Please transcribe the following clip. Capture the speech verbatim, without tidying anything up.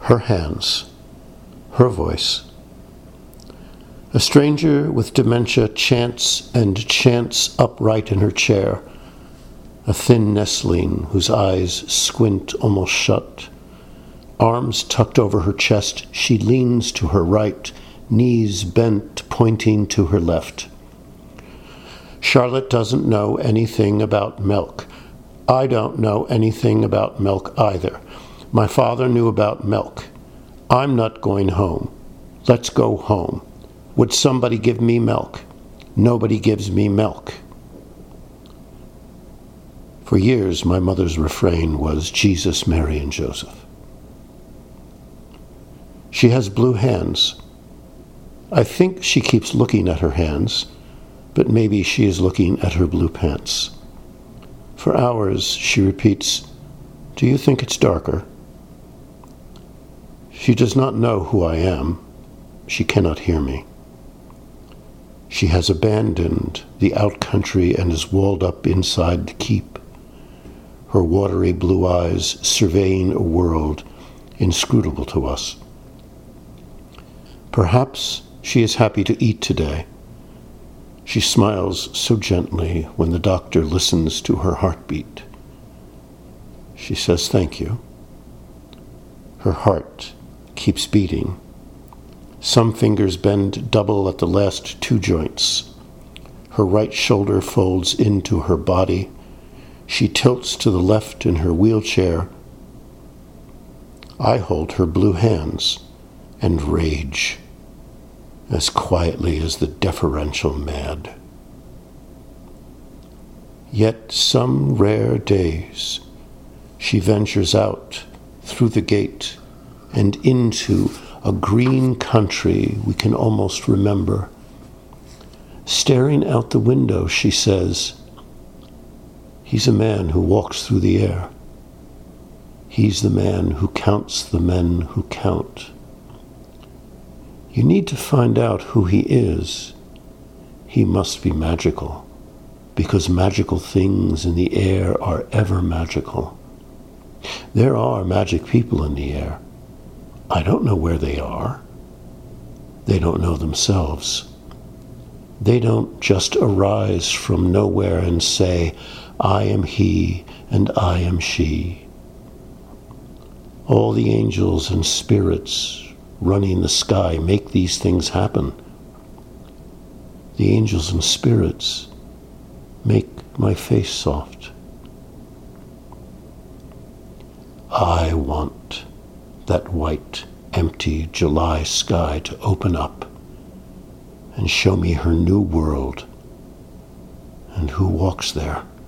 her hands, her voice. A stranger with dementia chants and chants upright in her chair, a thin nestling whose eyes squint almost shut. Arms tucked over her chest, she leans to her right, knees bent, pointing to her left. Charlotte doesn't know anything about milk. I don't know anything about milk either. My father knew about milk. I'm not going home. Let's go home. Would somebody give me milk? Nobody gives me milk. For years, my mother's refrain was Jesus, Mary, and Joseph. She has blue hands. I think she keeps looking at her hands, but maybe she is looking at her blue pants. For hours, she repeats, "Do you think it's darker?" She does not know who I am. She cannot hear me. She has abandoned the outcountry and is walled up inside the keep, her watery blue eyes surveying a world inscrutable to us. Perhaps she is happy to eat today. She smiles so gently when the doctor listens to her heartbeat. She says thank you. Her heart keeps beating. Some fingers bend double at the last two joints. Her right shoulder folds into her body. She tilts to the left in her wheelchair. I hold her blue hands and rage as quietly as the deferential mad. Yet some rare days she ventures out through the gate and into a green country we can almost remember. Staring out the window, she says, "He's a man who walks through the air. He's the man who counts the men who count." You need to find out who he is. He must be magical, because magical things in the air are ever magical. There are magic people in the air. I don't know where they are. They don't know themselves. They don't just arise from nowhere and say, "I am he and I am she." All the angels and spirits running the sky make these things happen. The angels and spirits make my face soft. I want that white, empty July sky to open up and show me her new world and who walks there.